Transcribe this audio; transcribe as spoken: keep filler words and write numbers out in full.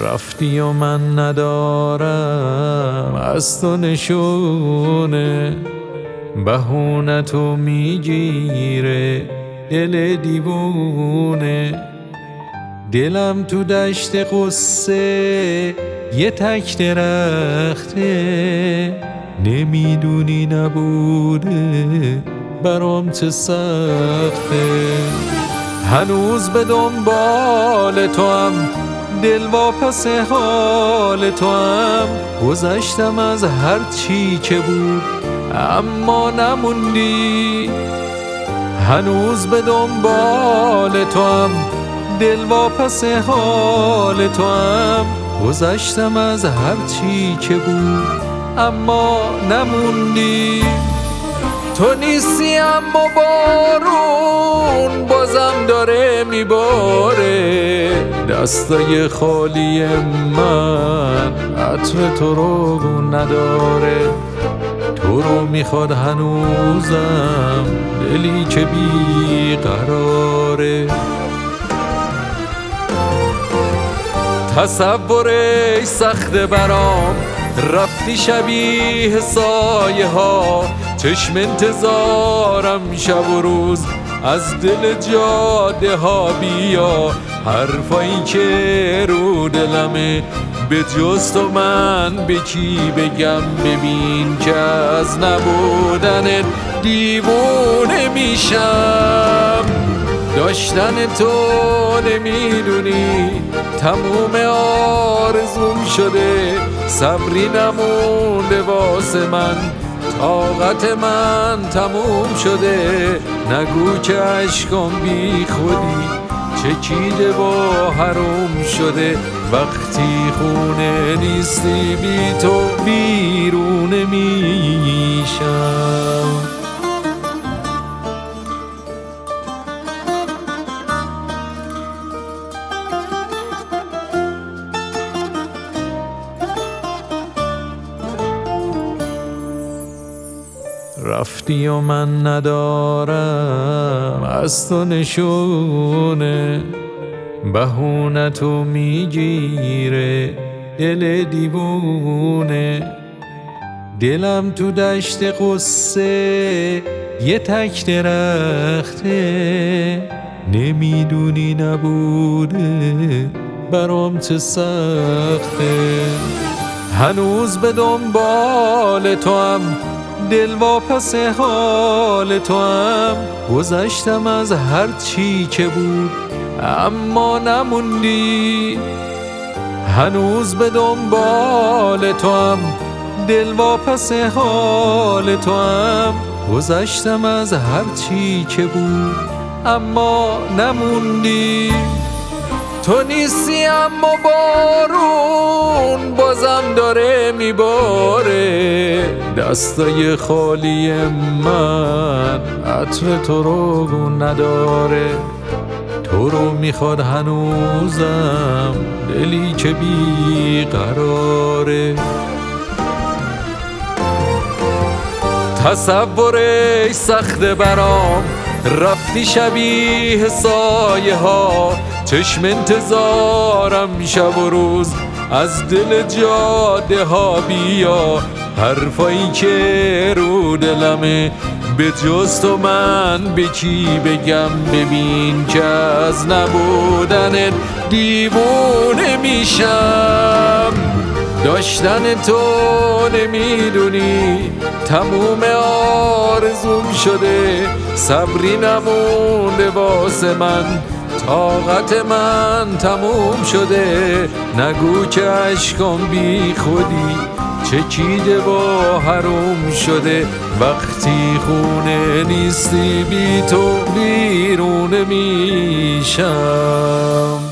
رفتی و من ندارم از تو نشونه، بهونتو میگیره دل دیوونه. دلم تو دشت قصه یه تک درخته، نمیدونی نبوده برام چه سخته. هنوز به دنبال تو هم، دل واپس حال تو هم، گذشتم از هر چی که بود اما نموندی. هنوز به دنبال تو هم، دل واپس حال تو هم، گذشتم از هر چی که بود اما نموندی. تو نیستی اما بارون بازم داره میباره، دستای خالی من عطر تو رو نداره. تو رو میخواد هنوزم دلی که بی قراره. تصورش سخته برام، رفتی شبیه سایه ها، چشم انتظارم شب و روز از دل جاده ها. بیا حرفایی که رو دلمه به جز تو من به کی بگم؟ ببین که از نبودن دیوونه میشم. داشتن تو نمیدونی تموم آرزوم شده، صبری نمونده واسه من، طاقت من تموم شده. نگو که عشقم بی خودی چکیده و حروم شده، وقتی خونه نیستی بی تو بیرون میشم. رفتی و من ندارم از تو نشونه، بهونتو میگیره دل دیوونه. دلم تو دشت قصه یه تک درخته، نمیدونی نبوده برام چه سخته. هنوز به دنبال تو هم، دل واپس حال تو هم، گذشتم از هر چی که بود اما نموندی. هنوز به دنبال تو هم، دل واپس حال تو هم، گذشتم از هر چی که بود اما نموندی. تو نیستی اما بارون بازم داره میباره، دستای خالی من عطر تو رو نداره. تو رو میخواد هنوزم دلی که بی قراره. تصورش سخته برام، رفتی شبیه سایه ها، چشم انتظارم شب و روز از دل جاده ها. بیا حرفایی که رو دلمه به جز تو من به کی بگم؟ ببین که از نبودن دیوونه میشم. داشتن تو نمیدونی تموم آرزوم شده، صبری نمونده واسه من، طاقت من تموم شده. نگو که عشقم بی خودی چکیده و حروم شده، وقتی خونه نیستی بی تو بیرون میشم.